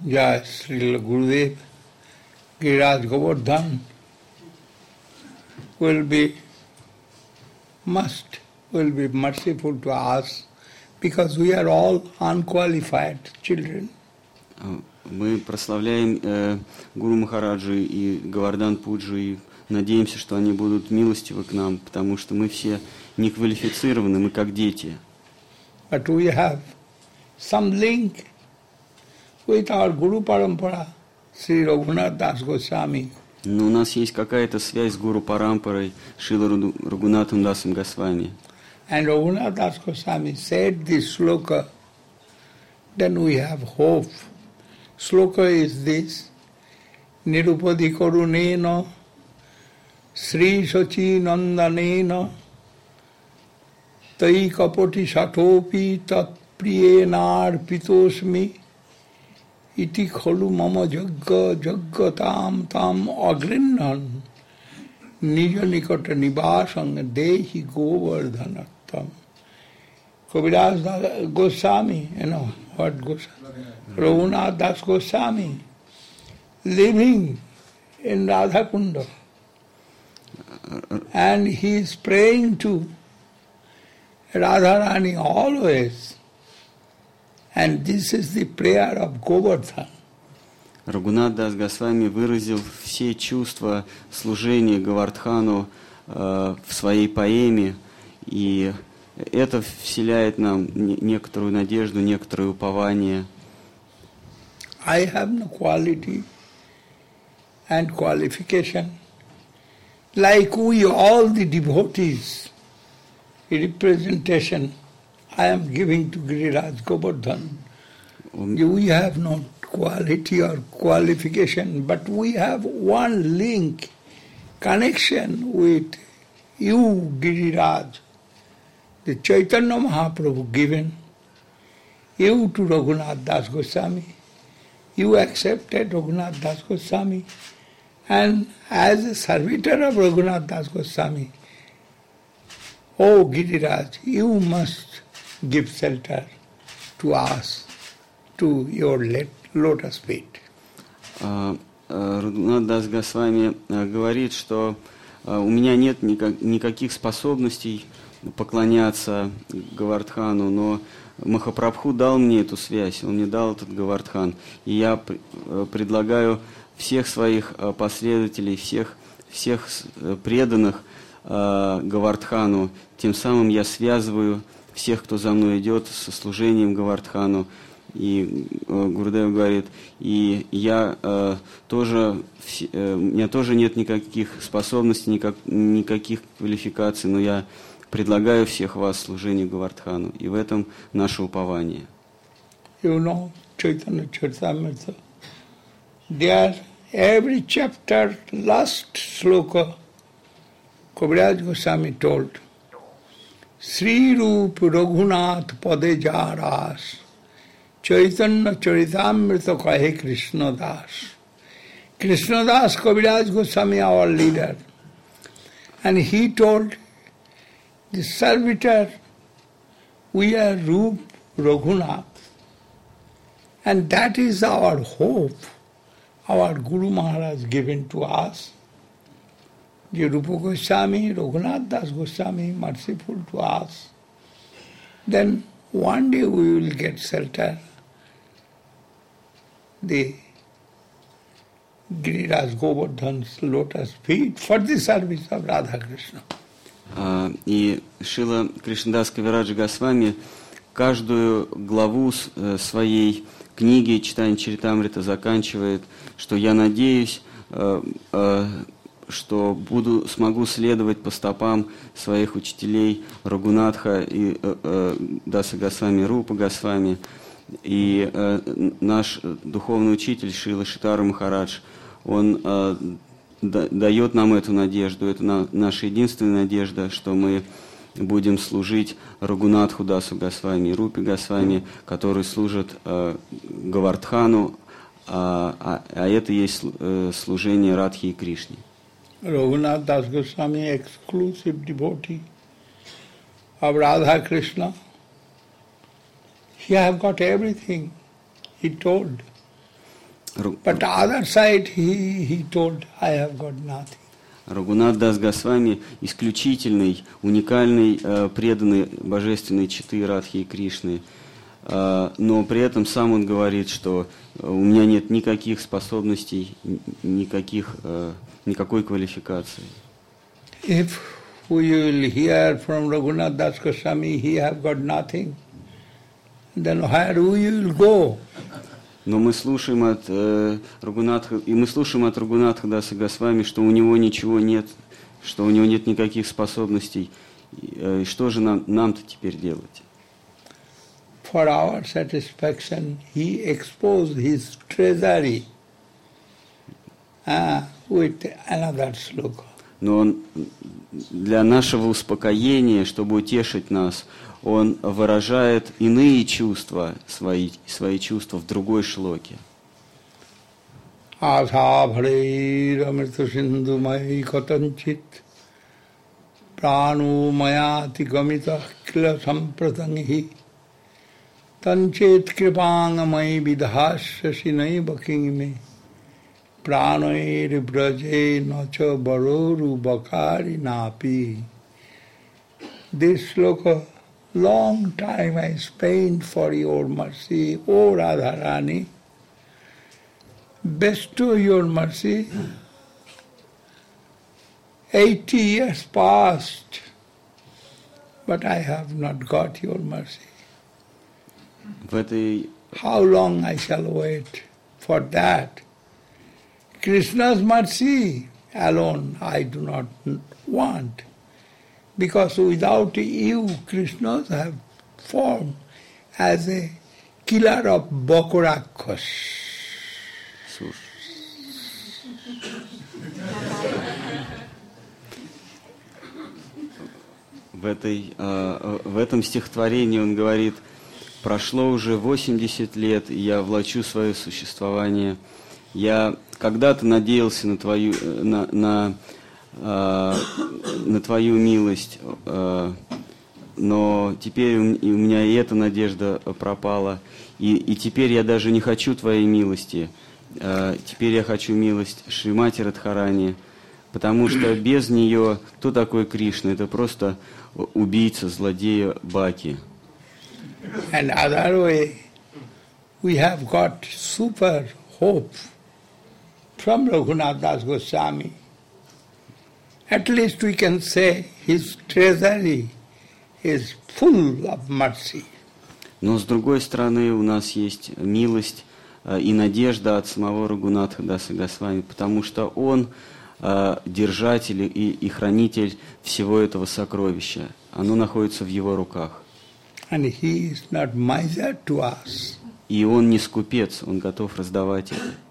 Jai Srila Gurudev, Giriraj Govardhan will be merciful to us because we are all unqualified children. Мы прославляем Гуру Махараджу и Говардан Пуджу и надеемся, что они будут милостивы к нам, потому что мы все не квалифицированы, мы как дети. But we have some link with our Guru Parampara, Sri Raghunath Das Goswami. Но у нас есть какая-то связь с Гуру Парампарой, Шрила Рагунатом Дасом Госвами. And Raghunath Das Goswami said this sloka, then we have hope. Sloka is this, Nirupadi Karunena, Sri Sachi Nandanena, Tai Kapati Satopi Tat Priyenar Pitosmi, Iti Khalu Mama Jagga Jaggatam Tam Agrinnan, Nija Nikata Nibasang Dehi Govardhanatam. Kaviraj Goswami, what Goswami? Raghunath Das Goswami, living in Radha Kunda. And he is praying to Radharani always. And this is the prayer of Govardhan. Рагунат Дас Госвами выразил все чувства служения Говардхану в своей поэме, и это вселяет нам некоторую надежду, некоторое упование. I have no quality and qualification. Like we all the devotees, representation I am giving to Giriraj Govardhan. We have no quality or qualification, but we have one link, connection with you, Giriraj, the Chaitanya Mahaprabhu given, you to Raghunath Das Goswami. You accepted Raghunath Das Goswami, and as a servitor of Raghunath Das Goswami, oh Giriraj, you must give shelter to us, to your lotus feet. Рагунат Дас Госвами говорит, что у меня нет никаких способностей поклоняться Говардхану, но Махапрабху дал мне эту связь, он мне дал этот Говардхан. И я предлагаю всех своих последователей, всех преданных Говардхану, тем самым я связываю всех, кто за мной идет, со служением Говардхану. И Гурудев говорит, и я тоже, у меня тоже нет никаких способностей, никаких квалификаций, но я предлагаю всех вас служению Говардхану, и в этом наше упование. You know, Chaitanya Charitamrita, there every chapter, last sloka, Kaviraj Goswami told, Sri Rup Raghunath Pade Jaras, Chaitanya Charitamrita Kahe Krishna Das. Krishna Das Kaviraj Goswami, our leader, and he told the servitor, we are Rup Raghunath, and that is our hope, our Guru Maharaj given to us. The Rupa Goswami, Raghunath Das Goswami, merciful to us. Then one day we will get shelter. The Giriraj Govardhan's lotus feet for the service of Radha Krishna. И Шрила Кришнадас Кавираджа Госвами каждую главу своей книги Читания Чаритамрита заканчивает, что я надеюсь, что смогу следовать по стопам своих учителей Рагунатха и Даса Госвами, Рупа Госвами. И наш духовный учитель Шрила Шитара Махарадж, он дает нам эту надежду, это наша единственная надежда, что мы будем служить Рагунатху Дасу Госвами и Рупе Госвами, которые служат Говардхану, а это и есть служение Радхи и Кришне. Raghunath Das Goswami, exclusive devotee of Radha Krishna, he have got everything, he told. But the other side, he told, I have got nothing. Рагунат Дас Госвами исключительный, уникальный, преданный божественной читы Радхи и Кришны. Но при этом сам он говорит, что у меня нет никаких способностей, никакой квалификации. If we will hear from Raghunath Das Goswami, he have got nothing, then where we will go? Но мы слушаем от Рагунатха Даса Госвами, что у него ничего нет, что у него нет никаких способностей. И что же нам-то теперь делать? For our satisfaction, he exposed his treasury with another sloka. Но он для нашего успокоения, чтобы утешить нас, он выражает иные чувства, свои чувства в другой шлоке. Asa bhareir amrita sindhu mai katanchit pranu mayati gamita kila sampratangi tanchet kripanga mai vidhasya sinai baking me pranoir braje nacha baroru bakari napi. This sloka, long time I spent for your mercy, O Radharani. Bestow your mercy. 80 years passed, but I have not got your mercy. How long I shall wait for that? Krishna's mercy alone I do not want, because without you, Krishna have formed as a killer of Bakurakhas. В этом стихотворении он говорит: прошло уже 80 лет, и я влачу свое существование. Я когда-то надеялся на твою милость, но теперь у меня и эта надежда пропала. И теперь я даже не хочу твоей милости. Теперь я хочу милость Шримати Радхарани, потому что без нее кто такой Кришна? Это просто убийца, злодея Баки. And other way, we have got super hope from Raghunath Das Goswami. At least we can say his treasury is full of mercy. Но с другой стороны, у нас есть милость и надежда от самого Рагунатха Даса Госвами, потому что он держатель и хранитель всего этого сокровища. Оно находится в его руках. And he is not miser to us. И он не скупец, он готов раздавать это.